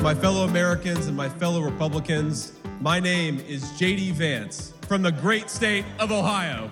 my fellow Americans and my fellow Republicans. My name is J.D. Vance from the great state of Ohio.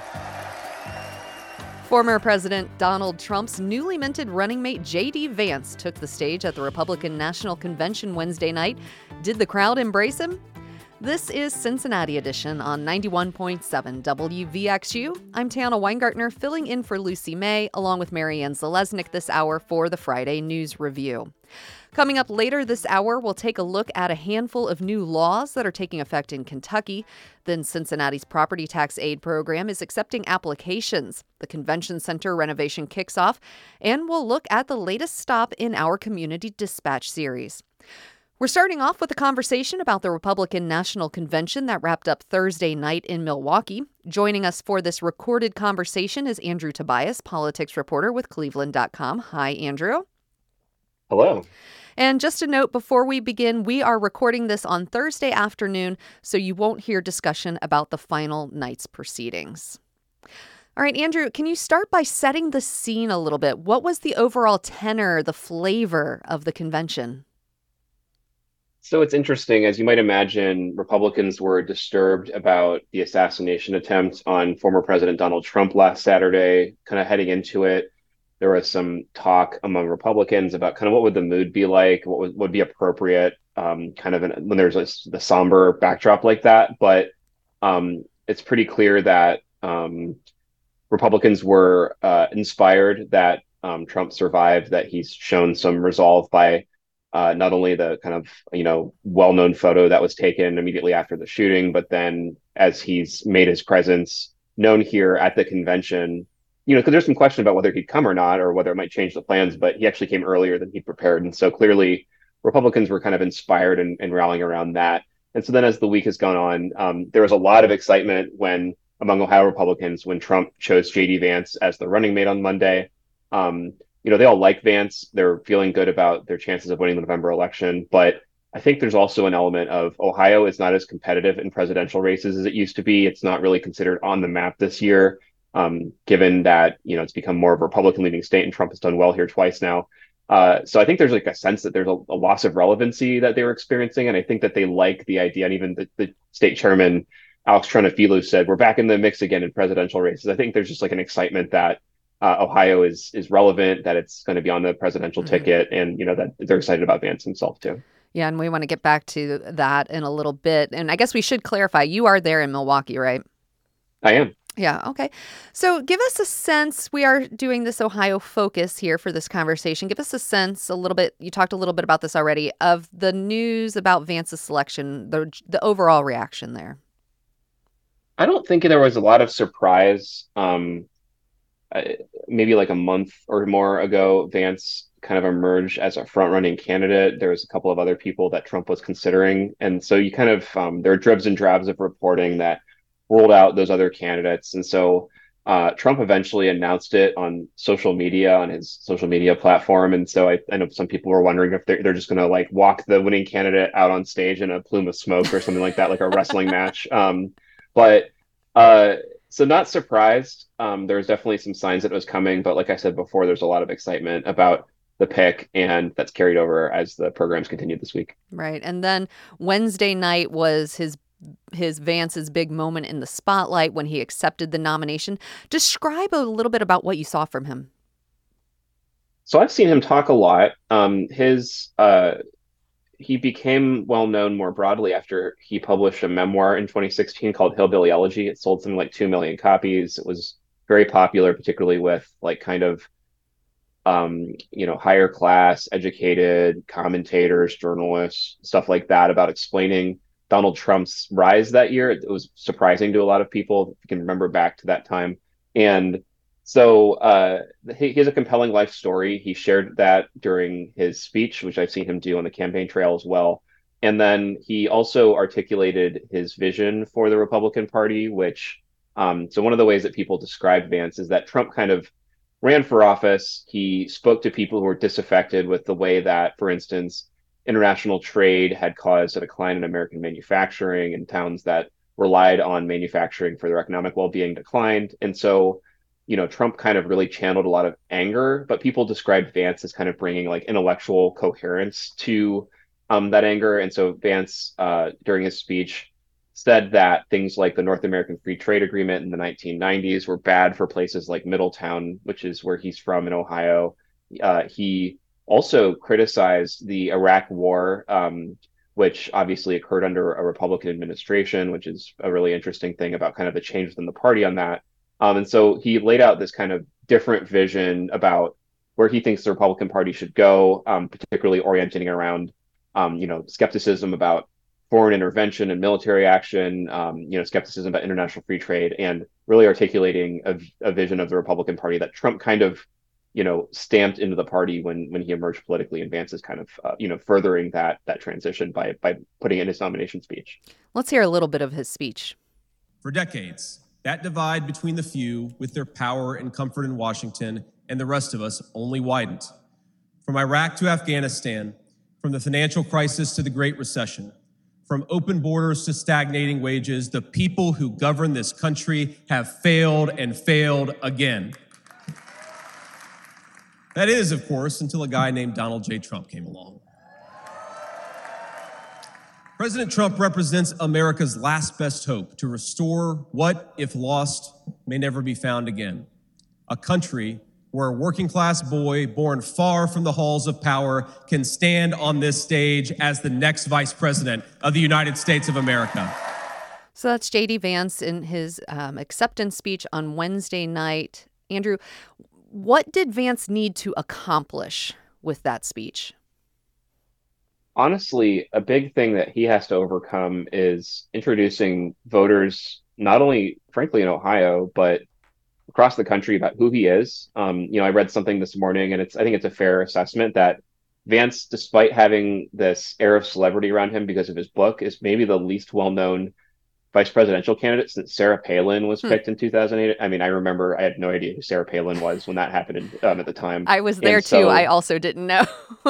Former President Donald Trump's newly minted running mate J.D. Vance took the stage at the Republican National Convention Wednesday night. Did the crowd embrace him? This is Cincinnati Edition on 91.7 WVXU. I'm Tana Weingartner, filling in for Lucy May, along with Marianne Zalesnik this hour for the Friday News Review. Coming up later this hour, we'll take a look at a handful of new laws that are taking effect in Kentucky. Then Cincinnati's property tax aid program is accepting applications. The convention center renovation kicks off, and we'll look at the latest stop in our community dispatch series. We're starting off with a conversation about the Republican National Convention that wrapped up Thursday night in Milwaukee. Joining us for this recorded conversation is Andrew Tobias, politics reporter with Cleveland.com. Hi, Andrew. Hello. And just a note before we begin, we are recording this on Thursday afternoon, so you won't hear discussion about the final night's proceedings. All right, Andrew, can you start by setting the scene a little bit? What was the overall tenor, the flavor of the convention? So it's interesting. As you might imagine, Republicans were disturbed about the assassination attempt on former President Donald Trump last Saturday. Kind of heading into it, there was some talk among Republicans about kind of what would the mood be like, what would be appropriate, when there's the somber backdrop like that. But it's pretty clear that Republicans were inspired that Trump survived, that he's shown some resolve by not only the kind of, well-known photo that was taken immediately after the shooting, but then as he's made his presence known here at the convention, because there's some question about whether he'd come or not, or whether it might change the plans, but he actually came earlier than he'd prepared. And so clearly Republicans were kind of inspired and rallying around that. And so then as the week has gone on, there was a lot of excitement among Ohio Republicans when Trump chose J.D. Vance as the running mate on Monday. They all like Vance. They're feeling good about their chances of winning the November election. But I think there's also an element of Ohio is not as competitive in presidential races as it used to be. It's not really considered on the map this year, given that, it's become more of a Republican leading state and Trump has done well here twice now. So I think there's like a sense that there's a loss of relevancy that they were experiencing. And I think that they like the idea. And even the state chairman, Alex Tronafilou, said, we're back in the mix again in presidential races. I think there's just like an excitement that Ohio is relevant, that it's going to be on the presidential ticket, and that they're excited about Vance himself too. Yeah, and we want to get back to that in a little bit. And I guess we should clarify, you are there in Milwaukee, right? I am. Yeah, okay. So give us a sense, we are doing this Ohio focus here for this conversation. Give us a sense a little bit, you talked a little bit about this already, of the news about Vance's selection, the overall reaction there. I don't think there was a lot of surprise. Maybe like a month or more ago, Vance kind of emerged as a front-running candidate. There was a couple of other people that Trump was considering. And so you kind of, there are dribs and drabs of reporting that ruled out those other candidates. And so Trump eventually announced it on social media, on his social media platform. And so I know some people were wondering if they're just going to like walk the winning candidate out on stage in a plume of smoke or something like that, like a wrestling match. So not surprised. There was definitely some signs that it was coming, but like I said before, there's a lot of excitement about the pick, and that's carried over as the programs continued this week. Right. And then Wednesday night was his Vance's big moment in the spotlight when he accepted the nomination. Describe a little bit about what you saw from him. So I've seen him talk a lot. He became well known more broadly after he published a memoir in 2016 called Hillbilly Elegy. It sold something like 2 million copies. It was very popular, particularly with like kind of higher class, educated commentators, journalists, stuff like that, about explaining Donald Trump's rise that year. It was surprising to a lot of people, if you can remember back to that time. And so he has a compelling life story. He shared that during his speech, which I've seen him do on the campaign trail as well. And then he also articulated his vision for the Republican Party, which so one of the ways that people describe Vance is that Trump kind of ran for office. He spoke to people who were disaffected with the way that, for instance, international trade had caused a decline in American manufacturing, and towns that relied on manufacturing for their economic well-being declined. And so Trump kind of really channeled a lot of anger, but people described Vance as kind of bringing like intellectual coherence to that anger. And so Vance, during his speech, said that things like the North American Free Trade Agreement in the 1990s were bad for places like Middletown, which is where he's from in Ohio. He also criticized the Iraq War, which obviously occurred under a Republican administration, which is a really interesting thing about kind of the change within the party on that. And so he laid out this kind of different vision about where he thinks the Republican Party should go, particularly orienting around, skepticism about foreign intervention and military action, skepticism about international free trade, and really articulating a vision of the Republican Party that Trump kind of, stamped into the party when he emerged politically. And Vance is kind of, furthering that transition by putting in his nomination speech. Let's hear a little bit of his speech. For decades, that divide between the few with their power and comfort in Washington and the rest of us only widened. From Iraq to Afghanistan, from the financial crisis to the Great Recession, from open borders to stagnating wages, the people who govern this country have failed and failed again. That is, of course, until a guy named Donald J. Trump came along. President Trump represents America's last best hope to restore what, if lost, may never be found again. A country where a working-class boy born far from the halls of power can stand on this stage as the next vice president of the United States of America. So that's J.D. Vance in his acceptance speech on Wednesday night. Andrew, what did Vance need to accomplish with that speech? Honestly, a big thing that he has to overcome is introducing voters, not only, frankly, in Ohio, but across the country about who he is. I read something this morning, and I think it's a fair assessment that Vance, despite having this air of celebrity around him because of his book, is maybe the least well-known vice presidential candidate since Sarah Palin was picked in 2008. I mean, I remember I had no idea who Sarah Palin was when that happened at the time. I was there too. I also didn't know.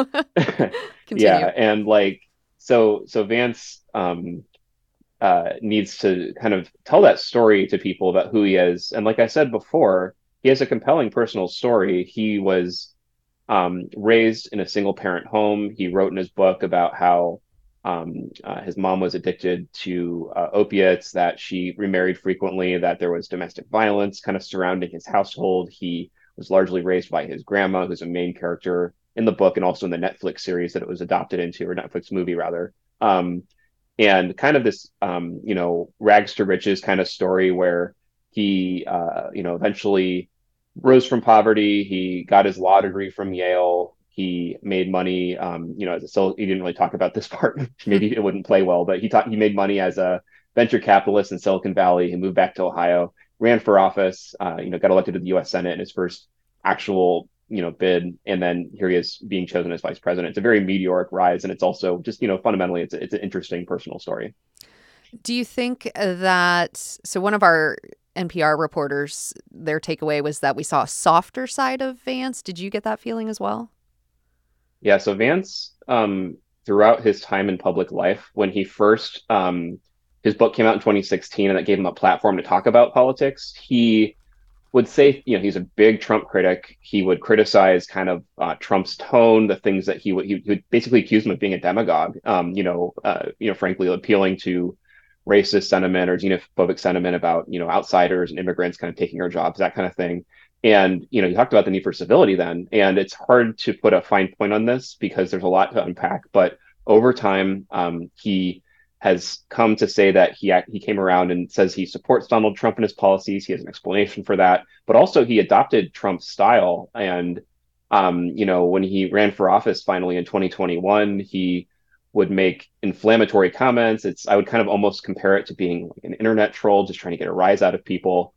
Yeah, and so Vance needs to kind of tell that story to people about who he is. And like I said before, he has a compelling personal story. He was raised in a single parent home. He wrote in his book about how his mom was addicted to opiates, that she remarried frequently, that there was domestic violence kind of surrounding his household. He was largely raised by his grandma, who's a main character in the book and also in the Netflix series that it was adopted into, or Netflix movie rather. And kind of this, rags to riches kind of story where he, eventually rose from poverty. He got his law degree from Yale. He made money, he didn't really talk about this part. Maybe it wouldn't play well, but he made money as a venture capitalist in Silicon Valley. He moved back to Ohio, ran for office, got elected to the U.S. Senate in his first actual, bid. And then here he is being chosen as vice president. It's a very meteoric rise. And it's also just, fundamentally, it's an interesting personal story. Do you think that, so one of our NPR reporters, their takeaway was that we saw a softer side of Vance. Did you get that feeling as well? Yeah, so Vance, throughout his time in public life, when he first, his book came out in 2016, and that gave him a platform to talk about politics, he would say, he's a big Trump critic. He would criticize kind of Trump's tone, the things that he would basically accuse him of being a demagogue, frankly, appealing to racist sentiment or xenophobic sentiment about, outsiders and immigrants kind of taking our jobs, that kind of thing. And, you talked about the need for civility then, and it's hard to put a fine point on this because there's a lot to unpack. But over time, he has come to say that he came around and says he supports Donald Trump and his policies. He has an explanation for that, but also he adopted Trump's style. And, when he ran for office finally in 2021, he would make inflammatory comments. I would kind of almost compare it to being like an internet troll, just trying to get a rise out of people.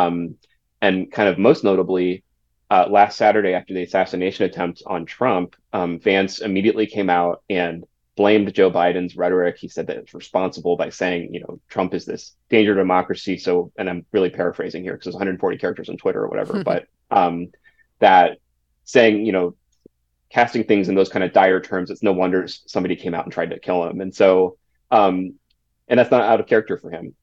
And kind of most notably, last Saturday after the assassination attempt on Trump, Vance immediately came out and blamed Joe Biden's rhetoric. He said that it's responsible by saying, Trump is this danger to democracy. So, and I'm really paraphrasing here because there's 140 characters on Twitter or whatever, but that saying, casting things in those kind of dire terms, it's no wonder somebody came out and tried to kill him. And so, and that's not out of character for him.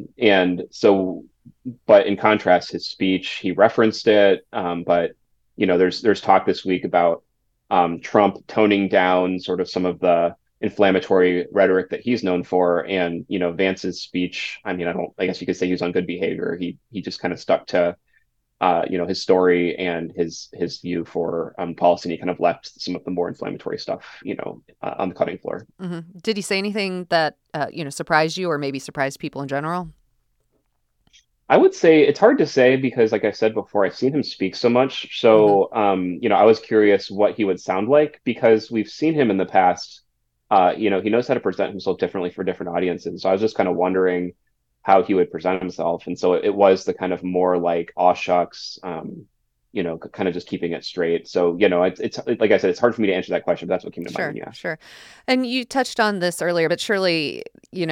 But in contrast, his speech, he referenced it. But, there's talk this week about Trump toning down sort of some of the inflammatory rhetoric that he's known for. And, Vance's speech, I mean, I guess you could say he was on good behavior. He just kind of stuck to, his story and his view for policy, and he kind of left some of the more inflammatory stuff, on the cutting floor. Did he say anything that, surprised you or maybe surprised people in general? I would say it's hard to say because, like I said before, I've seen him speak so much. hmm So, I was curious what he would sound like because we've seen him in the past. He knows how to present himself differently for different audiences. So I was just kind of wondering how he would present himself. And so it was the kind of more like, aw shucks, kind of just keeping it straight. So, it's like I said, it's hard for me to answer that question, but that's what came to mind Sure, when you asked. sure. And you touched on this earlier, but surely,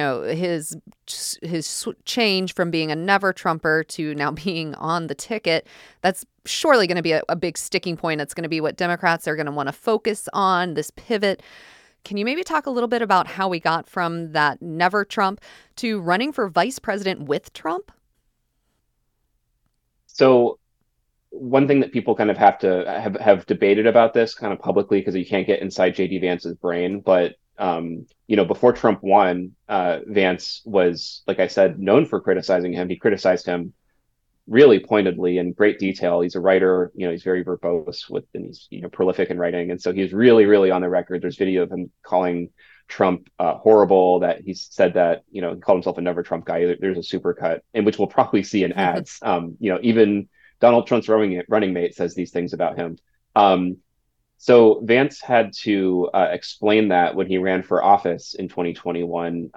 his change from being a never Trumper to now being on the ticket, that's surely going to be a big sticking point. It's going to be what Democrats are going to want to focus on, this pivot. Can you maybe talk a little bit about how we got from that never Trump to running for vice president with Trump? So one thing that people kind of have to have debated about this kind of publicly because you can't get inside JD Vance's brain, but before Trump won, Vance was, like I said, known for criticizing him. He criticized him really pointedly in great detail. He's a writer, he's very verbose and he's prolific in writing, and so he's really, really on the record. There's video of him calling Trump horrible. That he said that he called himself a never Trump guy. There's a supercut in which we'll probably see in ads. Even Donald Trump's running mate says these things about him. So Vance had to explain that when he ran for office in 2021,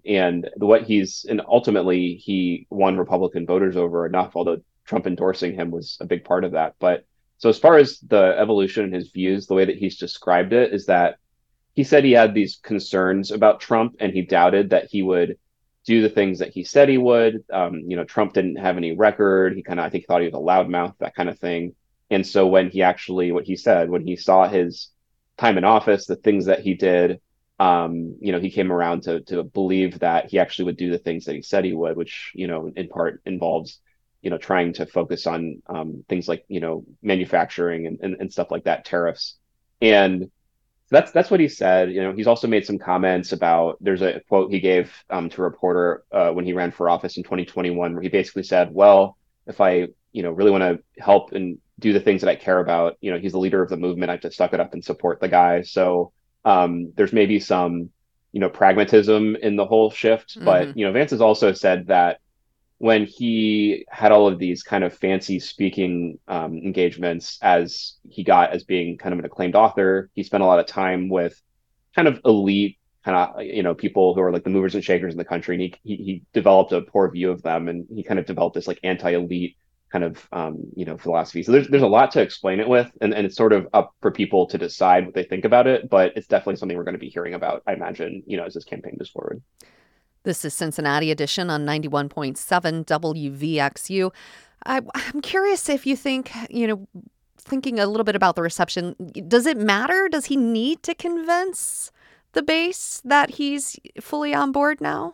and ultimately he won Republican voters over enough, although Trump endorsing him was a big part of that. But so as far as the evolution in his views, the way that he's described it is that he said he had these concerns about Trump, and he doubted that he would do the things that he said he would. Trump didn't have any record. I think, thought he was a loudmouth, that kind of thing. And so what he said, when he saw his time in office, the things that he did, he came around to believe that he actually would do the things that he said he would, which, in part involves, trying to focus on things like, manufacturing and stuff like that, tariffs. And that's what he said. He's also made some comments about, there's a quote he gave to a reporter when he ran for office in 2021, where he basically said, well, if I, really want to help and do the things that I care about, he's the leader of the movement, I have to suck it up and support the guy. So there's maybe some, pragmatism in the whole shift. But, Vance has also said that when he had all of these kind of fancy speaking engagements as being kind of an acclaimed author, he spent a lot of time with kind of elite, people who are like the movers and shakers in the country. And he developed a poor view of them, and he kind of developed this like anti-elite kind of, philosophy. So there's a lot to explain it with, and it's sort of up for people to decide what they think about it. But it's definitely something we're going to be hearing about, I imagine, as this campaign moves forward. This is Cincinnati Edition on 91.7 WVXU. I'm curious if you think, thinking a little bit about the reception, does it matter? Does he need to convince the base that he's fully on board now?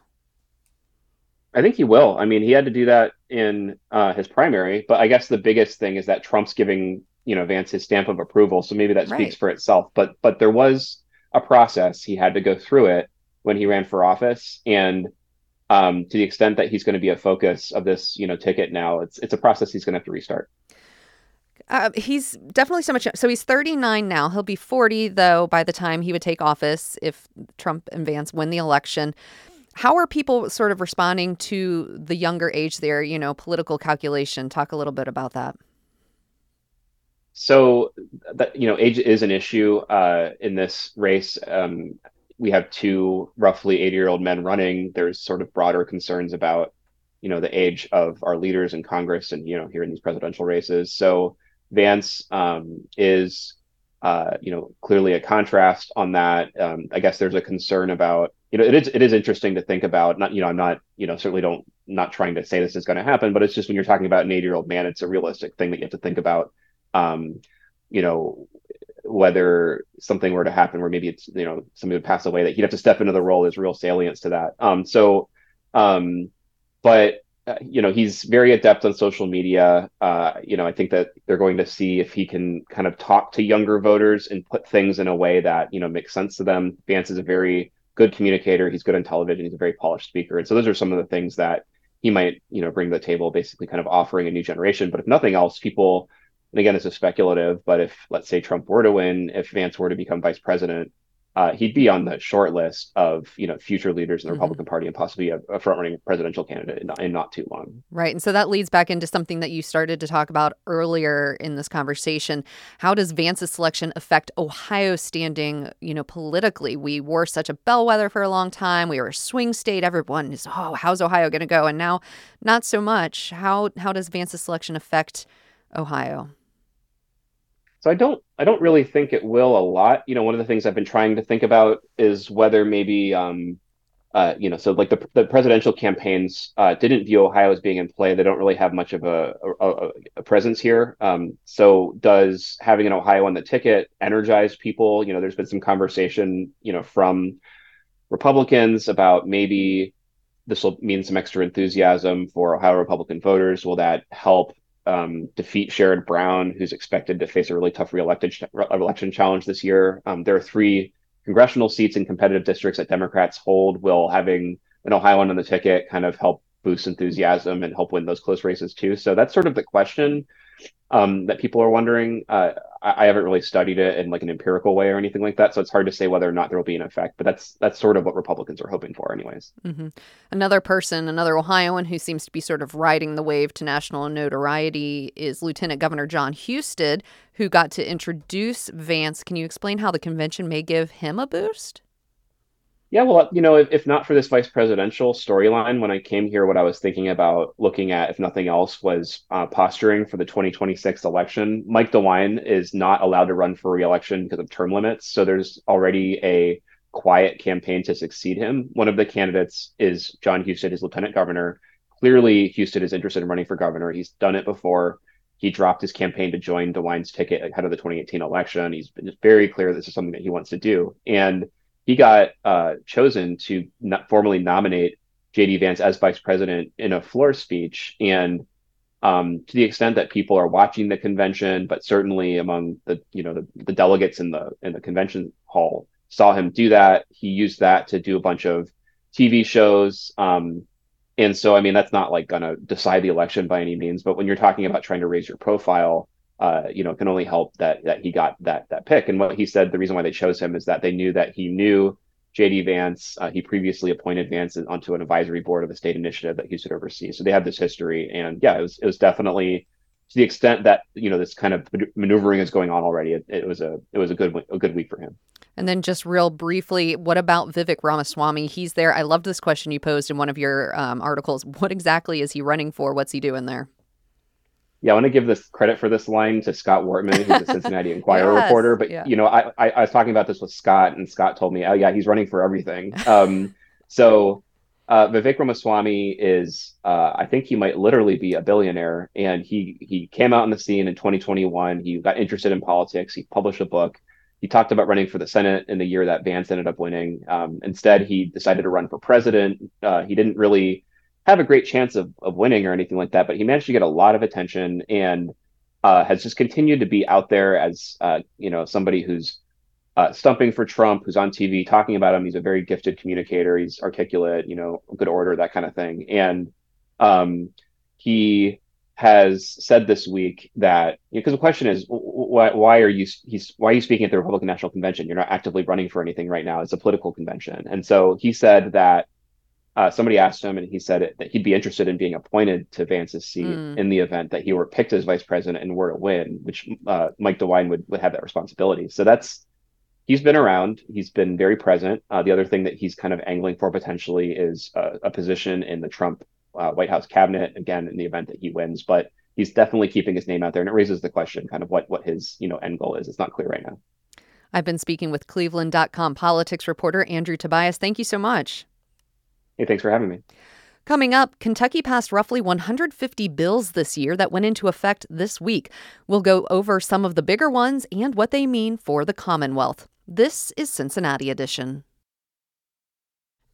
I think he will. I mean, he had to do that in his primary, but I guess the biggest thing is that Trump's giving, Vance his stamp of approval. So maybe that speaks Right. for itself. But there was a process. He had to go through it when he ran for office. And to the extent that he's going to be a focus of this, ticket now, it's a process he's going to have to restart. He's definitely so much. So he's 39 now. He'll be 40, though, by the time he would take office if Trump and Vance win the election. How are people sort of responding to the younger age there, political calculation? Talk a little bit about that. So that, age is an issue in this race. We have two roughly 80-year-old men running. There's sort of broader concerns about, the age of our leaders in Congress and, here in these presidential races. So Vance is, clearly a contrast on that. I guess there's a concern about, it is interesting to think about. Not, I'm not, certainly not trying to say this is going to happen, but it's just when you're talking about an 80-year-old man, it's a realistic thing that you have to think about. You know, whether something were to happen where maybe it's, somebody would pass away, that he'd have to step into the role. There's real salience to that. But he's very adept on social media. I think that they're going to see if he can kind of talk to younger voters and put things in a way that, makes sense to them. Vance is a very good communicator. He's good on television. He's a very polished speaker. And so those are some of the things that he might, bring to the table, basically kind of offering a new generation. But if nothing else, people, and again, this is speculative, but if, let's say, Trump were to win, if Vance were to become vice president, he'd be on the short list of future leaders in the Republican Party and possibly a front-running presidential candidate in not too long. Right. And so that leads back into something that you started to talk about earlier in this conversation. How does Vance's selection affect Ohio's standing, politically? We were such a bellwether for a long time. We were a swing state. Everyone is, how's Ohio going to go? And now not so much. How does Vance's selection affect Ohio? So I don't really think it will a lot. One of the things I've been trying to think about is whether maybe, so like the presidential campaigns didn't view Ohio as being in play. They don't really have much of a presence here. So does having an Ohio on the ticket energize people? There's been some conversation, from Republicans about maybe this will mean some extra enthusiasm for Ohio Republican voters. Will that help defeat Sherrod Brown, who's expected to face a really tough election challenge this year? There are 3 congressional seats in competitive districts that Democrats hold. Will having an Ohioan on the ticket kind of help boost enthusiasm and help win those close races too? So that's sort of the question that people are wondering. I haven't really studied it in like an empirical way or anything like that, so it's hard to say whether or not there will be an effect. But that's sort of what Republicans are hoping for, anyways. Mm-hmm. Another Ohioan who seems to be sort of riding the wave to national notoriety is Lieutenant Governor Jon Husted, who got to introduce Vance. Can you explain how the convention may give him a boost? Yeah, well, if not for this vice presidential storyline, when I came here, what I was thinking about looking at, if nothing else, was posturing for the 2026 election. Mike DeWine is not allowed to run for re-election because of term limits. So there's already a quiet campaign to succeed him. One of the candidates is Jon Husted, his lieutenant governor. Clearly, Husted is interested in running for governor. He's done it before. He dropped his campaign to join DeWine's ticket ahead of the 2018 election. He's been very clear this is something that he wants to do. And he got chosen to formally nominate J.D. Vance as vice president in a floor speech. And to the extent that people are watching the convention, but certainly among the delegates in the convention hall saw him do that. He used that to do a bunch of TV shows. And so, I mean, that's not like going to decide the election by any means. But when you're talking about trying to raise your profile, it can only help that he got that pick. And what he said, the reason why they chose him is that they knew that he knew J.D. Vance. He previously appointed Vance onto an advisory board of a state initiative that he should oversee. So they have this history. And yeah, it was definitely, to the extent that, this kind of maneuvering is going on already, it was a good week for him. And then just real briefly, what about Vivek Ramaswamy? He's there. I loved this question you posed in one of your articles. What exactly is he running for? What's he doing there? Yeah, I want to give this credit for this line to Scott Wortman, who's a Cincinnati Enquirer reporter. But, yeah. I was talking about this with Scott, and Scott told me, oh, yeah, he's running for everything. So Vivek Ramaswamy is, I think he might literally be a billionaire. And he came out on the scene in 2021. He got interested in politics. He published a book. He talked about running for the Senate in the year that Vance ended up winning. Instead, he decided to run for president. He didn't really have a great chance of winning or anything like that, but he managed to get a lot of attention and has just continued to be out there as somebody who's stumping for Trump, who's on TV talking about him. He's a very gifted communicator. He's articulate, good order, that kind of thing. And he has said this week that, because the question is, why are you speaking at the Republican National Convention? You're not actively running for anything right now. It's a political convention. And so he said that somebody asked him, and he said that he'd be interested in being appointed to Vance's seat in the event that he were picked as vice president and were to win, which Mike DeWine would have that responsibility. So he's been around. He's been very present. The other thing that he's kind of angling for potentially is a position in the Trump White House cabinet, again, in the event that he wins. But he's definitely keeping his name out there. And it raises the question kind of what his end goal is. It's not clear right now. I've been speaking with Cleveland.com politics reporter Andrew Tobias. Thank you so much. Hey, thanks for having me. Coming up, Kentucky passed roughly 150 bills this year that went into effect this week. We'll go over some of the bigger ones and what they mean for the Commonwealth. This is Cincinnati Edition.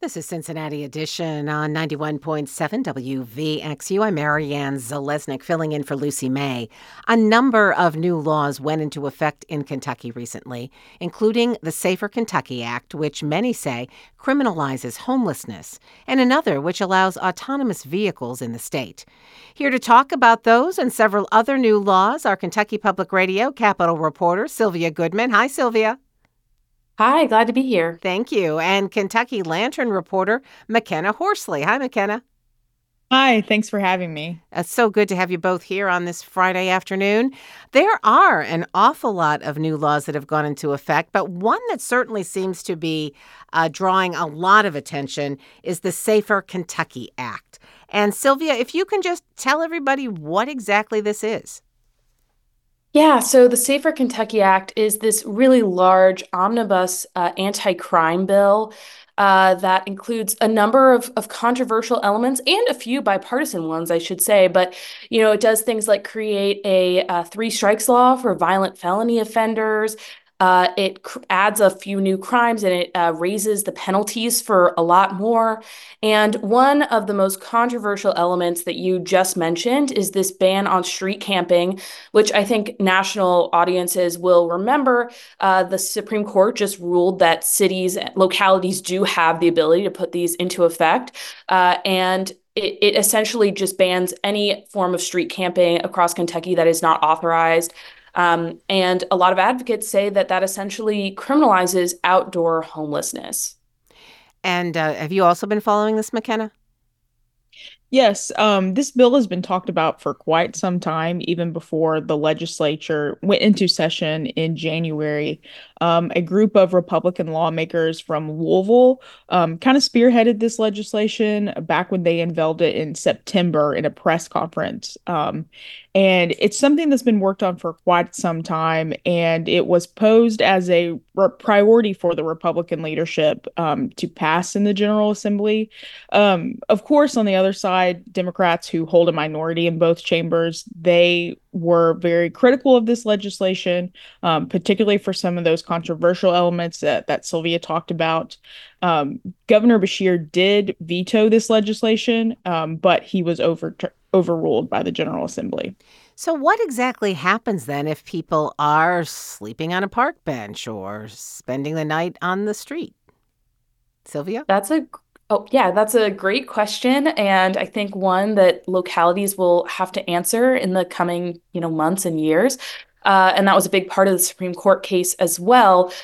This is Cincinnati Edition on 91.7 WVXU. I'm Marianne Zalesnik filling in for Lucy May. A number of new laws went into effect in Kentucky recently, including the Safer Kentucky Act, which many say criminalizes homelessness, and another which allows autonomous vehicles in the state. Here to talk about those and several other new laws, our Kentucky Public Radio Capitol reporter, Sylvia Goodman. Hi, Sylvia. Hi, glad to be here. Thank you. And Kentucky Lantern reporter McKenna Horsley. Hi, McKenna. Hi, thanks for having me. It's so good to have you both here on this Friday afternoon. There are an awful lot of new laws that have gone into effect, but one that certainly seems to be drawing a lot of attention is the Safer Kentucky Act. And Sylvia, if you can just tell everybody what exactly this is. Yeah, so the Safer Kentucky Act is this really large omnibus anti-crime bill that includes a number of controversial elements and a few bipartisan ones, I should say. But, it does things like create a three strikes law for violent felony offenders. It adds a few new crimes and it raises the penalties for a lot more. And one of the most controversial elements that you just mentioned is this ban on street camping, which I think national audiences will remember. The Supreme Court just ruled that cities and localities do have the ability to put these into effect. And it essentially just bans any form of street camping across Kentucky that is not authorized. And a lot of advocates say that essentially criminalizes outdoor homelessness. And have you also been following this, McKenna? Yes, this bill has been talked about for quite some time, even before the legislature went into session in January. A group of Republican lawmakers from Louisville kind of spearheaded this legislation back when they unveiled it in September in a press conference. And it's something that's been worked on for quite some time, and it was posed as a priority for the Republican leadership to pass in the General Assembly. Of course, on the other side, Democrats who hold a minority in both chambers, they were very critical of this legislation, particularly for some of those controversial elements that Sylvia talked about. Governor Beshear did veto this legislation, but he was overruled by the General Assembly. So what exactly happens then if people are sleeping on a park bench or spending the night on the street? Sylvia? That's a great question. And I think one that localities will have to answer in the coming, months and years. And that was a big part of the Supreme Court case as well.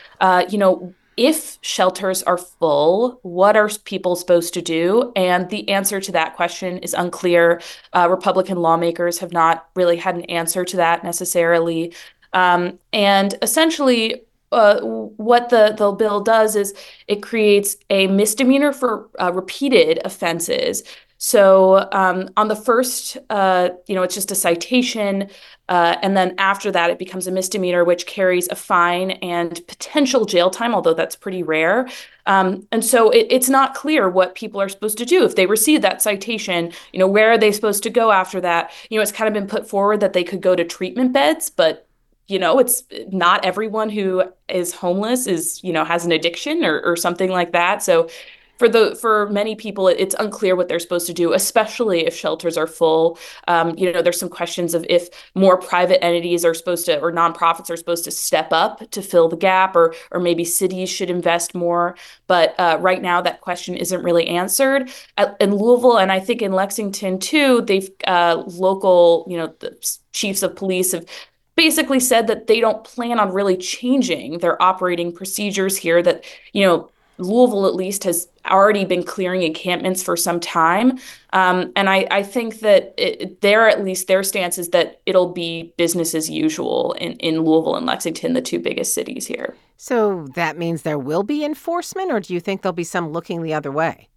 If shelters are full, what are people supposed to do? And the answer to that question is unclear. Republican lawmakers have not really had an answer to that necessarily. And essentially, what the bill does is it creates a misdemeanor for repeated offenses. So on the first, it's just a citation. And then after that, it becomes a misdemeanor, which carries a fine and potential jail time, although that's pretty rare. And so it's not clear what people are supposed to do if they receive that citation. Where are they supposed to go after that? It's kind of been put forward that they could go to treatment beds, but it's not everyone who is homeless has an addiction or something like that. So for many people, it's unclear what they're supposed to do, especially if shelters are full. There's some questions of if more private entities are supposed to, or nonprofits are supposed to step up to fill the gap, or maybe cities should invest more. But right now, that question isn't really answered. In Louisville, and I think in Lexington too, they've local, the chiefs of police have basically said that they don't plan on really changing their operating procedures here, that, Louisville at least has already been clearing encampments for some time. And I think that their stance is that it'll be business as usual in Louisville and Lexington, the two biggest cities here. So that means there will be enforcement, or do you think there'll be some looking the other way?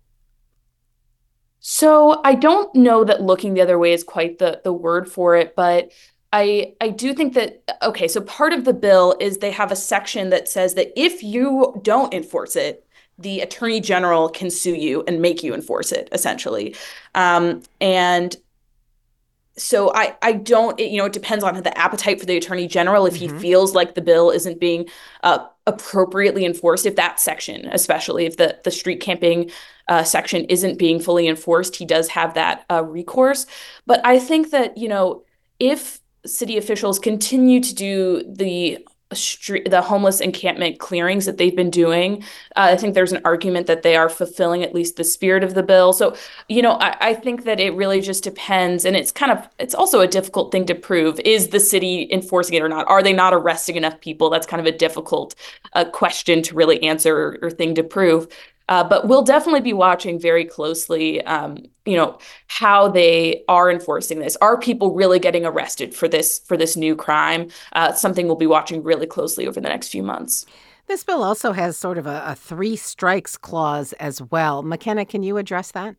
So I don't know that looking the other way is quite the word for it, but I do think that, okay, so part of the bill is they have a section that says that if you don't enforce it, the attorney general can sue you and make you enforce it, essentially. And so I don't, it depends on the appetite for the attorney general. If he feels like the bill isn't being appropriately enforced, if that section, especially if the street camping section isn't being fully enforced, he does have that recourse. But I think that, if city officials continue to do the homeless encampment clearings that they've been doing, I think there's an argument that they are fulfilling at least the spirit of the bill. So, I think that it really just depends. And it's also a difficult thing to prove. Is the city enforcing it or not? Are they not arresting enough people? That's kind of a difficult question to really answer or thing to prove. But we'll definitely be watching very closely, how they are enforcing this. Are people really getting arrested for this new crime? Something we'll be watching really closely over the next few months. This bill also has sort of a three strikes clause as well. McKenna, can you address that?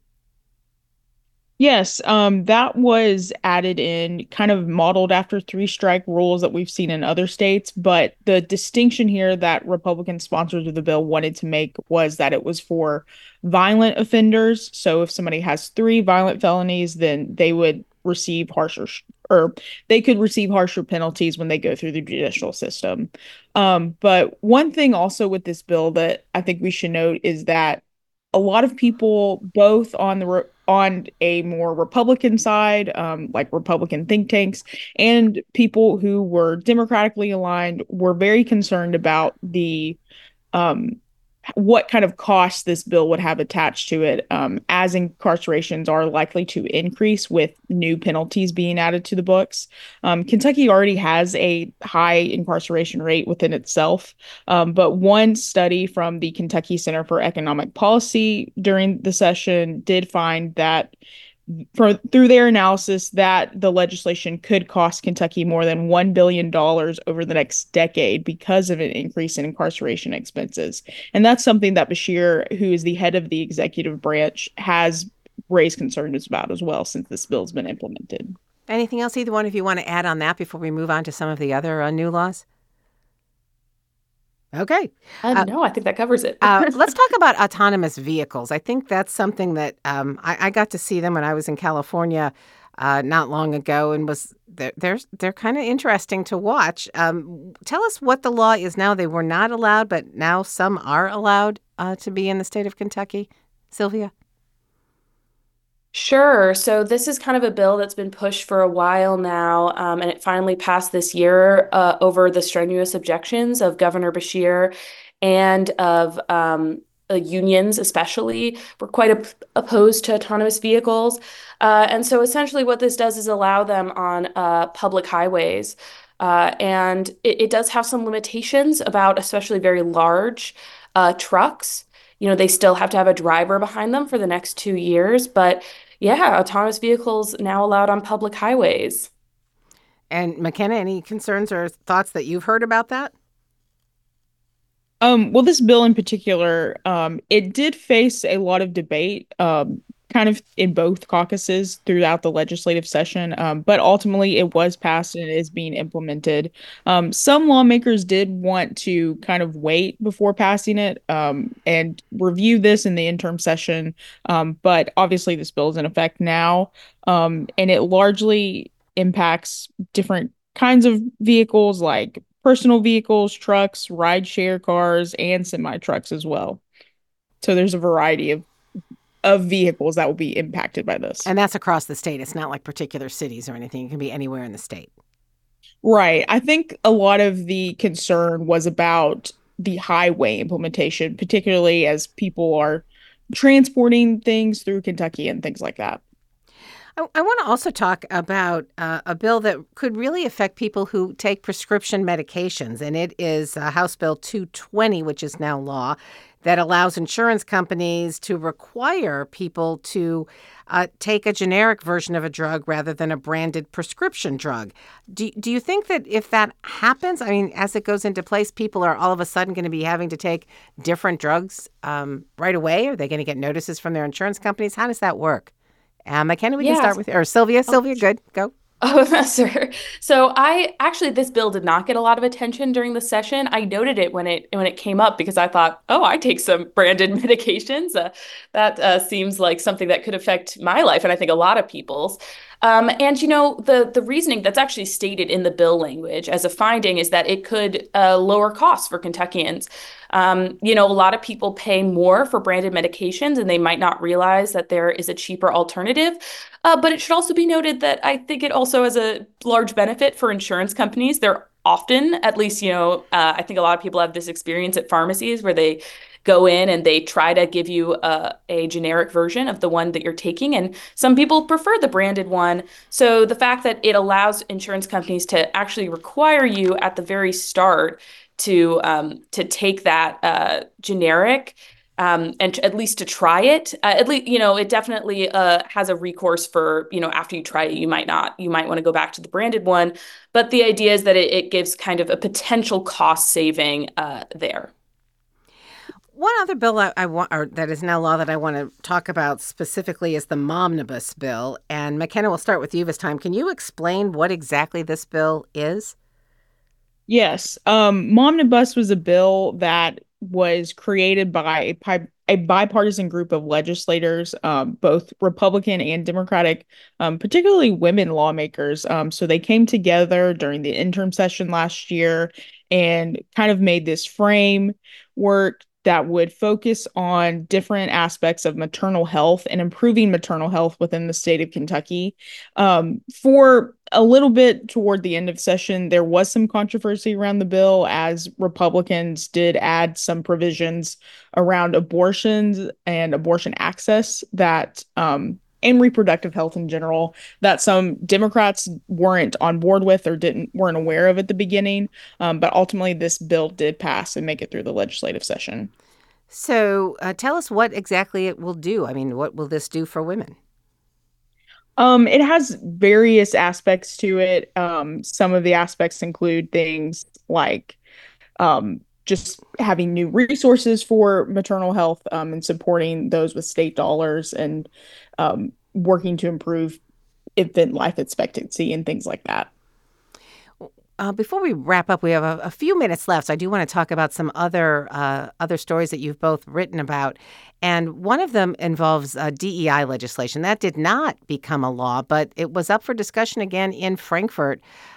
Yes, that was added in, kind of modeled after three-strike rules that we've seen in other states. But the distinction here that Republican sponsors of the bill wanted to make was that it was for violent offenders. So if somebody has 3 violent felonies, then they would receive they could receive harsher penalties when they go through the judicial system. But one thing also with this bill that I think we should note is that a lot of people, both on a more Republican side, like Republican think tanks, and people who were Democratically aligned, were very concerned about the what kind of costs this bill would have attached to it, as incarcerations are likely to increase with new penalties being added to the books. Kentucky already has a high incarceration rate within itself, but one study from the Kentucky Center for Economic Policy during the session did find that through their analysis that the legislation could cost Kentucky more than $1 billion over the next decade because of an increase in incarceration expenses. And that's something that Beshear, who is the head of the executive branch, has raised concerns about as well since this bill's been implemented. Anything else either one of you want to add on that before we move on to some of the other new laws? Okay. No, I think that covers it. Let's talk about autonomous vehicles. I think that's something that I got to see them when I was in California not long ago, and they're kind of interesting to watch. Tell us what the law is now. They were not allowed, but now some are allowed to be in the state of Kentucky. Sylvia? Sure. So this is kind of a bill that's been pushed for a while now, and it finally passed this year over the strenuous objections of Governor Beshear and of unions, especially. Were quite opposed to autonomous vehicles. And so essentially what this does is allow them on public highways. And it does have some limitations about especially very large trucks. They still have to have a driver behind them for the next 2 years. But yeah, autonomous vehicles now allowed on public highways. And McKenna, any concerns or thoughts that you've heard about that? Well, this bill in particular, it did face a lot of debate, kind of in both caucuses throughout the legislative session, but ultimately it was passed and it is being implemented. Some lawmakers did want to kind of wait before passing it and review this in the interim session, but obviously this bill is in effect now, and it largely impacts different kinds of vehicles like personal vehicles, trucks, rideshare cars, and semi-trucks as well. So there's a variety of vehicles that will be impacted by this. And that's across the state. It's not like particular cities or anything. It can be anywhere in the state. Right. I think a lot of the concern was about the highway implementation, particularly as people are transporting things through Kentucky and things like that. I want to also talk about a bill that could really affect people who take prescription medications, and it is House Bill 220, which is now law, that allows insurance companies to require people to take a generic version of a drug rather than a branded prescription drug. Do you think that if that happens, I mean, as it goes into place, people are all of a sudden going to be having to take different drugs right away? Are they going to get notices from their insurance companies? How does that work? McKenna, we can start with, or Sylvia. Sylvia, good. Go. Oh, sir. So this bill did not get a lot of attention during the session. I noted it when it came up because I thought, oh, I take some branded medications. That seems like something that could affect my life, and I think a lot of people's. And the reasoning that's actually stated in the bill language as a finding is that it could lower costs for Kentuckians. A lot of people pay more for branded medications and they might not realize that there is a cheaper alternative. But it should also be noted that I think it also has a large benefit for insurance companies. They're often, at least, I think a lot of people have this experience at pharmacies where they go in and they try to give you a generic version of the one that you're taking. And some people prefer the branded one. So the fact that it allows insurance companies to actually require you at the very start to take that generic and at least to try it, at least, it definitely has a recourse for, after you try it, you might want to go back to the branded one. But the idea is that it gives kind of a potential cost saving there. One other bill I want, or that is now law, that I want to talk about specifically is the Momnibus bill. And McKenna, we'll start with you this time. Can you explain what exactly this bill is? Yes. Momnibus was a bill that was created by a bipartisan group of legislators, both Republican and Democratic, particularly women lawmakers. So they came together during the interim session last year and kind of made this framework that would focus on different aspects of maternal health and improving maternal health within the state of Kentucky. For a little bit toward the end of session, there was some controversy around the bill as Republicans did add some provisions around abortions and abortion access that and reproductive health in general that some Democrats weren't on board with or weren't aware of at the beginning. But ultimately, this bill did pass and make it through the legislative session. So tell us what exactly it will do. I mean, what will this do for women? It has various aspects to it. Some of the aspects include things like just having new resources for maternal health and supporting those with state dollars and working to improve infant life expectancy and things like that. Before we wrap up, we have a few minutes left. So I do want to talk about some other stories that you've both written about. And one of them involves DEI legislation. That did not become a law, but it was up for discussion again in Frankfort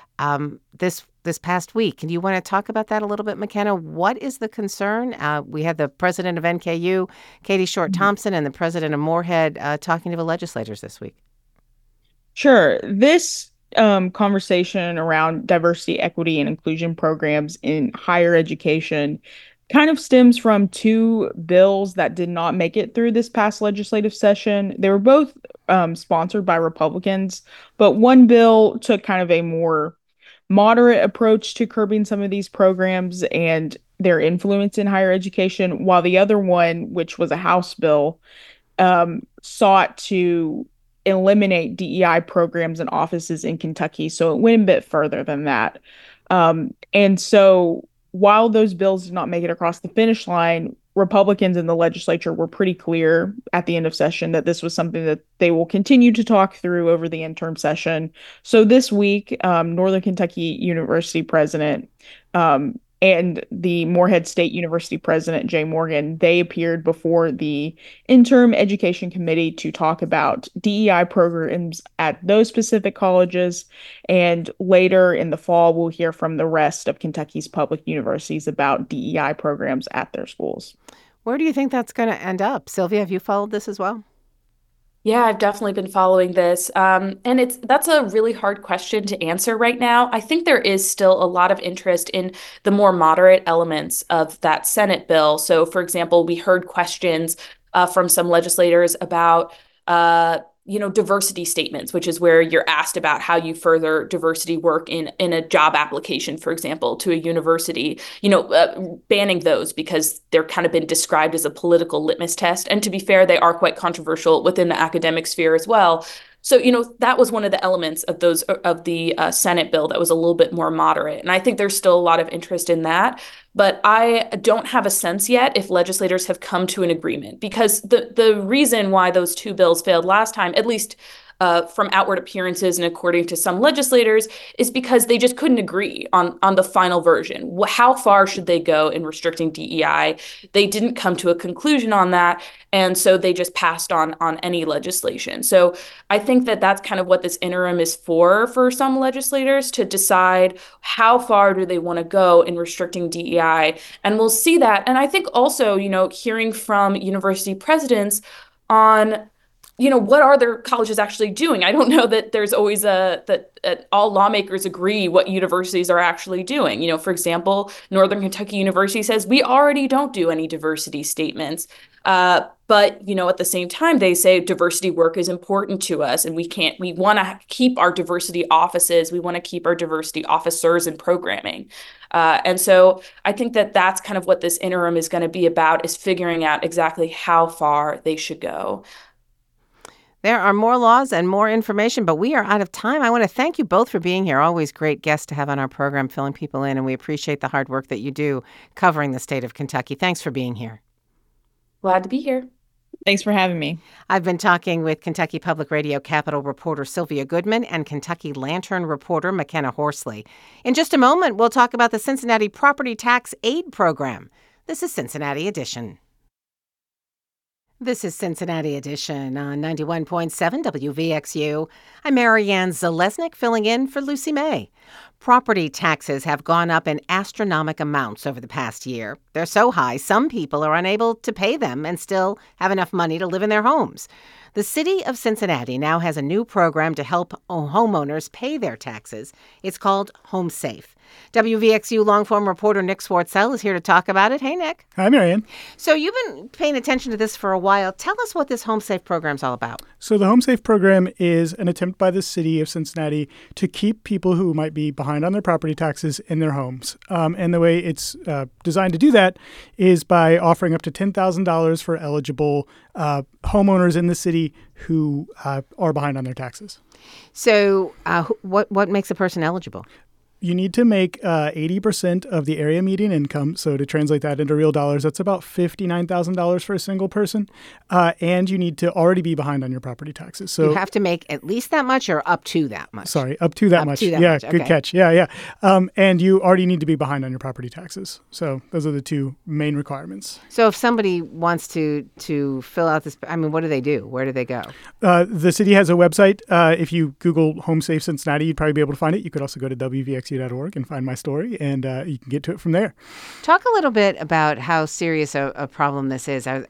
this past week. And you want to talk about that a little bit, McKenna? What is the concern? We had the president of NKU, Katie Short Thompson, and the president of Morehead talking to the legislators this week. Sure. This conversation around diversity, equity, and inclusion programs in higher education kind of stems from two bills that did not make it through this past legislative session. They were both sponsored by Republicans, but one bill took kind of a more moderate approach to curbing some of these programs and their influence in higher education, while the other one, which was a House bill, sought to eliminate DEI programs and offices in Kentucky. So it went a bit further than that. And so while those bills did not make it across the finish line, Republicans in the legislature were pretty clear at the end of session that this was something that they will continue to talk through over the interim session. So this week, Northern Kentucky University president and the Morehead State University president, Jay Morgan, they appeared before the interim education committee to talk about DEI programs at those specific colleges. And later in the fall, we'll hear from the rest of Kentucky's public universities about DEI programs at their schools. Where do you think that's going to end up? Sylvia, have you followed this as well? Yeah, I've definitely been following this. And that's a really hard question to answer right now. I think there is still a lot of interest in the more moderate elements of that Senate bill. So, for example, we heard questions from some legislators about diversity statements, which is where you're asked about how you further diversity work in a job application, for example, to a university, banning those because they're kind of been described as a political litmus test. And to be fair, they are quite controversial within the academic sphere as well. So, that was one of the elements of the Senate bill that was a little bit more moderate. And I think there's still a lot of interest in that. But I don't have a sense yet if legislators have come to an agreement, because the reason why those two bills failed last time, at least from outward appearances and according to some legislators, is because they just couldn't agree on the final version. How far should they go in restricting DEI? They didn't come to a conclusion on that, and so they just passed on any legislation. So I think that that's kind of what this interim is for some legislators, to decide how far do they want to go in restricting DEI. And we'll see that. And I think also, hearing from university presidents on what are their colleges actually doing? I don't know that there's always that all lawmakers agree what universities are actually doing. For example, Northern Kentucky University says we already don't do any diversity statements. But at the same time, they say diversity work is important to us, and we want to keep our diversity offices. We want to keep our diversity officers in programming. And so I think that that's kind of what this interim is going to be about, is figuring out exactly how far they should go. There are more laws and more information, but we are out of time. I want to thank you both for being here. Always great guests to have on our program, filling people in, and we appreciate the hard work that you do covering the state of Kentucky. Thanks for being here. Glad to be here. Thanks for having me. I've been talking with Kentucky Public Radio Capitol reporter Sylvia Goodman and Kentucky Lantern reporter McKenna Horsley. In just a moment, we'll talk about the Cincinnati Property Tax Aid Program. This is Cincinnati Edition. This is Cincinnati Edition on 91.7 WVXU. I'm Marianne Zalesnik, filling in for Lucy May. Property taxes have gone up in astronomical amounts over the past year. They're so high, some people are unable to pay them and still have enough money to live in their homes. The city of Cincinnati now has a new program to help homeowners pay their taxes. It's called Home Safe. WVXU long-form reporter Nick Swartzell is here to talk about it. Hey, Nick. Hi, Marianne. So you've been paying attention to this for a while. Tell us what this Home Safe program is all about. So the Home Safe program is an attempt by the city of Cincinnati to keep people who might be behind on their property taxes in their homes. And the way it's designed to do that is by offering up to $10,000 for eligible homeowners in the city who are behind on their taxes. So what makes a person eligible? You need to make 80% of the area median income. So to translate that into real dollars, that's about $59,000 for a single person. And you need to already be behind on your property taxes. So you have to make at least that much or up to that much? Sorry, up to that much. To that yeah, much. Okay. Good catch. Yeah. And you already need to be behind on your property taxes. So those are the two main requirements. So if somebody wants to fill out this, what do they do? Where do they go? The city has a website. If you Google Home Safe Cincinnati, you'd probably be able to find it. You could also go to WVXU.org and find my story, and you can get to it from there. Talk a little bit about how serious a problem this is. They're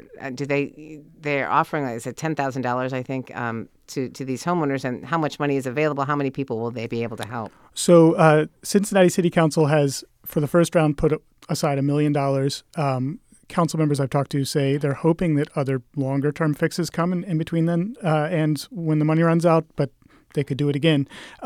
offering, like I said, $10,000, I think, to these homeowners, and how much money is available? How many people will they be able to help? So Cincinnati City Council has, for the first round, put aside $1 million. Council members I've talked to say they're hoping that other longer-term fixes come in between then and when the money runs out, but they could do it again.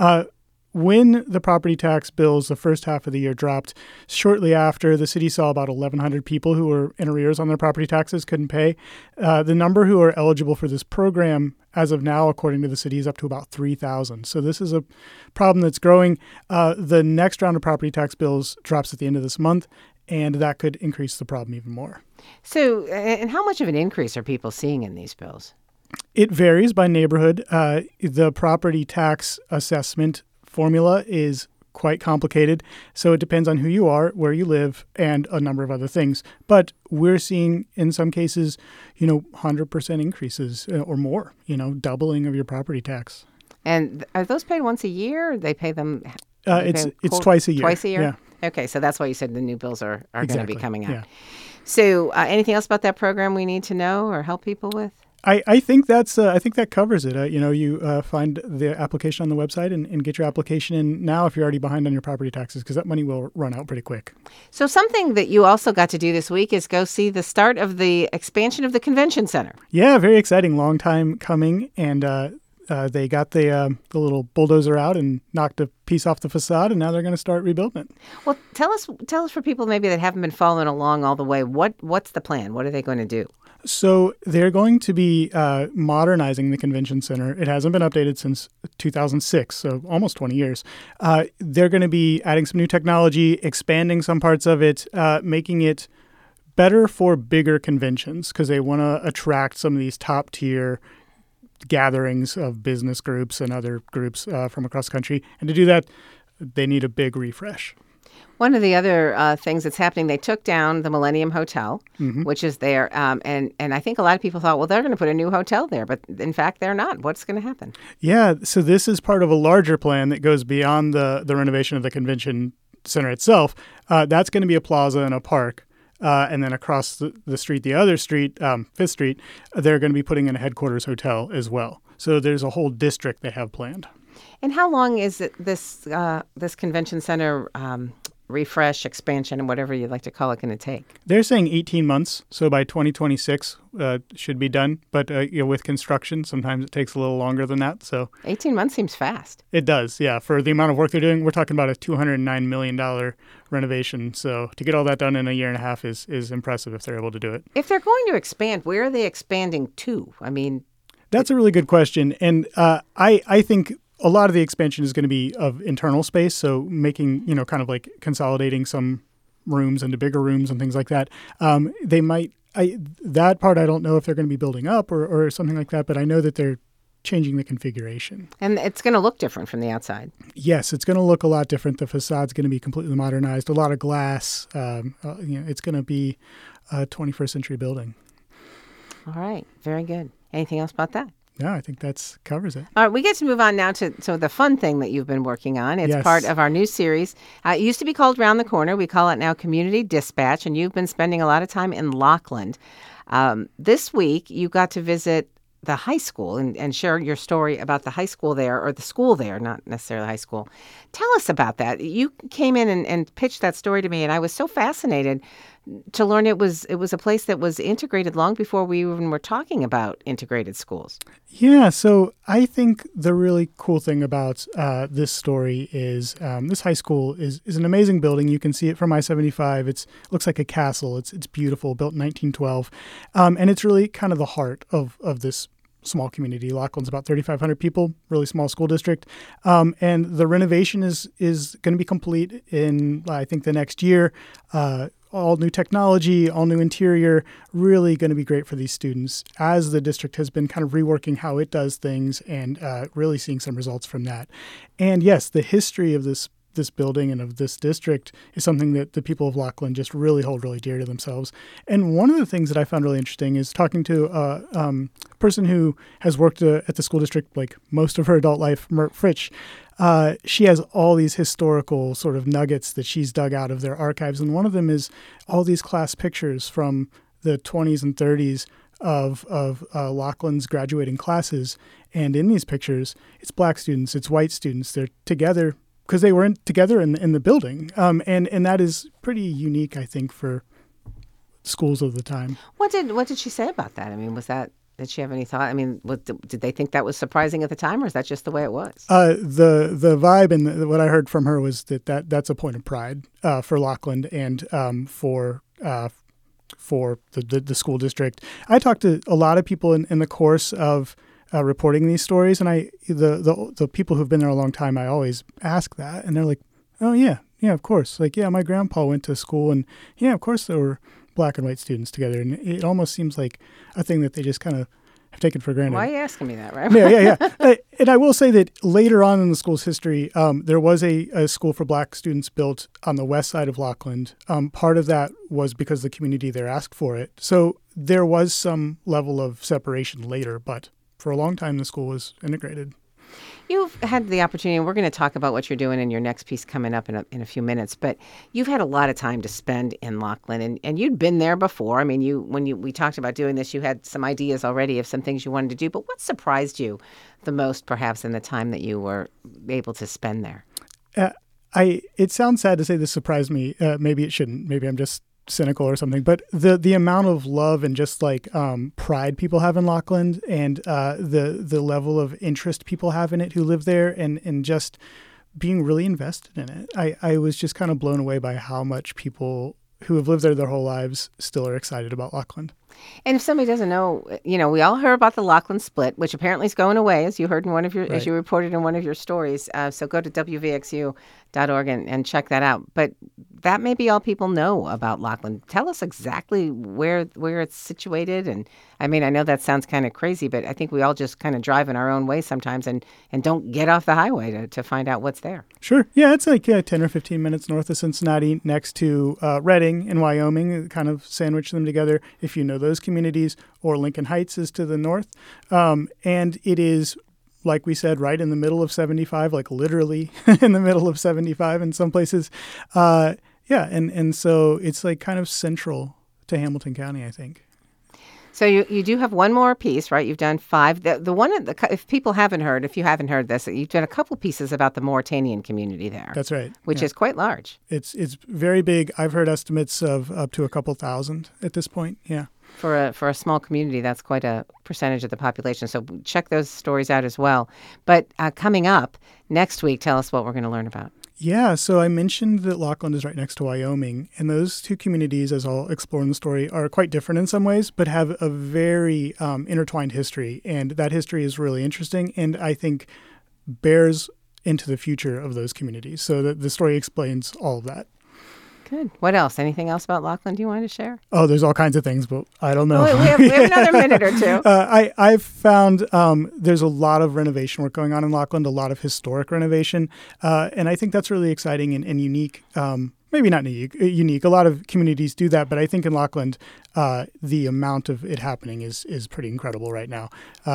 When the property tax bills the first half of the year dropped, shortly after, the city saw about 1,100 people who were in arrears on their property taxes, couldn't pay. The number who are eligible for this program as of now, according to the city, is up to about 3,000. So this is a problem that's growing. The next round of property tax bills drops at the end of this month, and that could increase the problem even more. So, and how much of an increase are people seeing in these bills? It varies by neighborhood. The property tax assessment formula is quite complicated, so it depends on who you are, where you live, and a number of other things. But we're seeing, in some cases, 100% increases or more, doubling of your property tax. And are those paid once a year? Or they pay them? It's twice a year. Twice a year? Yeah. Okay, so that's why you said the new bills are Exactly. going to be coming out. Yeah. So anything else about that program we need to know or help people with? I think that covers it. You find the application on the website and get your application in now if you're already behind on your property taxes, because that money will run out pretty quick. So something that you also got to do this week is go see the start of the expansion of the convention center. Yeah, very exciting. Long time coming, and they got the little bulldozer out and knocked a piece off the facade, and now they're going to start rebuilding it. Well, tell us for people maybe that haven't been following along all the way. What's the plan? What are they going to do? So they're going to be modernizing the convention center. It hasn't been updated since 2006, so almost 20 years. They're going to be adding some new technology, expanding some parts of it, making it better for bigger conventions because they want to attract some of these top-tier gatherings of business groups and other groups from across the country. And to do that, they need a big refresh. One of the other things that's happening, they took down the Millennium Hotel, which is there. And I think a lot of people thought, well, they're going to put a new hotel there. But in fact, they're not. What's going to happen? Yeah, so this is part of a larger plan that goes beyond the renovation of the convention center itself. That's going to be a plaza and a park. And then across the street, the other street, 5th Street, they're going to be putting in a headquarters hotel as well. So there's a whole district they have planned. And how long is this convention center refresh, expansion, and whatever you'd like to call it going to take? They're saying 18 months. So by 2026 should be done. But with construction, sometimes it takes a little longer than that. So 18 months seems fast. It does, yeah. For the amount of work they're doing, we're talking about a $209 million renovation. So to get all that done in a year and a half is impressive if they're able to do it. If they're going to expand, where are they expanding to? I mean, that's a really good question. And I think a lot of the expansion is going to be of internal space, so making, kind of like consolidating some rooms into bigger rooms and things like that. They might, that part I don't know if they're going to be building up or something like that, but I know that they're changing the configuration. And it's going to look different from the outside. Yes, it's going to look a lot different. The facade's going to be completely modernized, a lot of glass. It's going to be a 21st century building. All right, very good. Anything else about that? No, I think that covers it. All right, we get to move on now to the fun thing that you've been working on. It's part of our new series. It used to be called Round the Corner. We call it now Community Dispatch, and you've been spending a lot of time in Lockland. This week, you got to visit the high school and share your story about the high school there, or the school there, not necessarily high school. Tell us about that. You came in and pitched that story to me, and I was so fascinated to learn it was a place that was integrated long before we even were talking about integrated schools. Yeah, so I think the really cool thing about this story is this high school is an amazing building. You can see it from I-75. It looks like a castle. It's beautiful, built in 1912. And it's really kind of the heart of this small community. Lockland's about 3,500 people, really small school district. And the renovation is going to be complete in, I think, the next year. All new technology, all new interior, really going to be great for these students as the district has been kind of reworking how it does things and really seeing some results from that. And yes, the history of this building and of this district is something that the people of Lockland just really hold really dear to themselves. And one of the things that I found really interesting is talking to a person who has worked at the school district like most of her adult life, Mert Fritsch. She has all these historical sort of nuggets that she's dug out of their archives. And one of them is all these class pictures from the 20s and 30s of Lockland's graduating classes. And in these pictures, it's black students, it's white students. They're together because they were together in the building. And that is pretty unique, I think, for schools of the time. What did she say about that? I mean, did she have any thought? I mean, did they think that was surprising at the time, or is that just the way it was? The vibe and what I heard from her was that's a point of pride for Lockland and for the school district. I talked to a lot of people in the course of reporting these stories, and the people who've been there a long time, I always ask that, and they're like, "Oh yeah, of course. Like, yeah, my grandpa went to school, and yeah, of course there were black and white students together." And it almost seems like a thing that they just kind of have taken for granted. Why are you asking me that, right? Yeah. And I will say that later on in the school's history, there was a school for black students built on the west side of Lockland. Part of that was because the community there asked for it. So there was some level of separation later, but for a long time, the school was integrated. You've had the opportunity, and we're going to talk about what you're doing in your next piece coming up in a few minutes, but you've had a lot of time to spend in Lockland, and you'd been there before. I mean, we talked about doing this, you had some ideas already of some things you wanted to do, but what surprised you the most, perhaps, in the time that you were able to spend there? It sounds sad to say this surprised me. Maybe it shouldn't. Maybe I'm just cynical or something, but the amount of love and just like pride people have in Lockland and the level of interest people have in it who live there and just being really invested in it. I was just kind of blown away by how much people who have lived there their whole lives still are excited about Lockland. And if somebody doesn't know, we all heard about the Laughlin split, which apparently is going away, as you heard in as you reported in one of your stories. So go to WVXU.org and check that out. But that may be all people know about Laughlin. Tell us exactly where it's situated. And I mean, I know that sounds kind of crazy, but I think we all just kind of drive in our own way sometimes and don't get off the highway to find out what's there. Sure. Yeah, it's like 10 or 15 minutes north of Cincinnati, next to Reading in Wyoming, kind of sandwich them together if you know those communities, or Lincoln Heights is to the north. And it is, like we said, right in the middle of 75, like literally in the middle of 75 in some places. And so it's like kind of central to Hamilton County, I think. So you do have one more piece, right? You've done 5. The one, if you haven't heard this, you've done a couple pieces about the Mauritanian community there. That's right. Which is quite large. It's very big. I've heard estimates of up to a couple thousand at this point. Yeah. For a small community, that's quite a percentage of the population. So check those stories out as well. But coming up next week, tell us what we're going to learn about. Yeah, so I mentioned that Laughlin is right next to Wyoming, and those two communities, as I'll explore in the story, are quite different in some ways, but have a very intertwined history, and that history is really interesting, and I think bears into the future of those communities. So the story explains all of that. Good. What else? Anything else about Laughlin you want to share? Oh, there's all kinds of things, but I don't know. We have another minute or two. I've found there's a lot of renovation work going on in Laughlin, a lot of historic renovation, and I think that's really exciting and unique. Maybe not unique. A lot of communities do that, but I think in Laughlin, the amount of it happening is pretty incredible right now.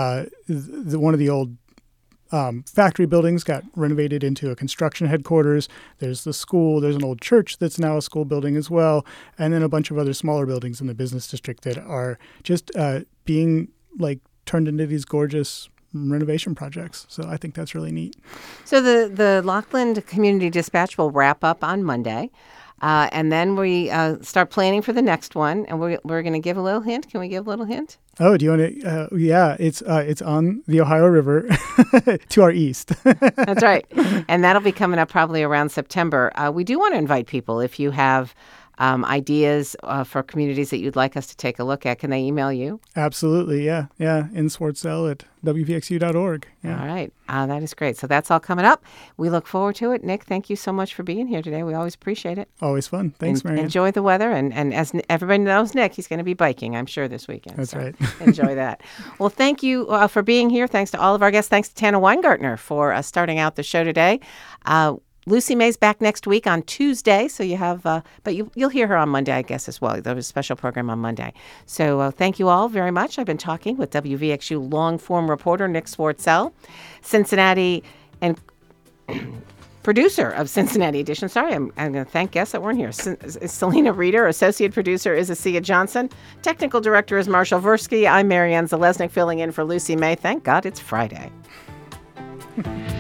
One of the old factory buildings got renovated into a construction headquarters. There's the school. There's an old church that's now a school building as well. And then a bunch of other smaller buildings in the business district that are just being like turned into these gorgeous renovation projects. So I think that's really neat. So the Laughlin Community Dispatch will wrap up on Monday. And then we start planning for the next one. And we're going to give a little hint. Can we give a little hint? Oh, do you want to? Yeah, it's on the Ohio River to our east. That's right. And that'll be coming up probably around September. We do want to invite people, if you have ideas for communities that you'd like us to take a look at. Can they email you? Absolutely, yeah. In Swartzel at WVXU.org. Yeah. All right. That is great. So that's all coming up. We look forward to it. Nick, thank you so much for being here today. We always appreciate it. Always fun. Thanks, Marianne. Enjoy the weather. And as everybody knows, Nick, he's going to be biking, I'm sure, this weekend. That's right. Enjoy that. Well, thank you for being here. Thanks to all of our guests. Thanks to Tana Weingartner for starting out the show today. Lucy May's back next week on Tuesday, so you have, but you'll hear her on Monday, I guess, as well. There was a special program on Monday. So thank you all very much. I've been talking with WVXU long-form reporter Nick Swartzel, Cincinnati and producer of Cincinnati Edition. Sorry, I'm going to thank guests that weren't here. Selena Reeder, associate producer is Asia Johnson, technical director is Marshall Versky. I'm Marianne Zalesnik filling in for Lucy May. Thank God it's Friday.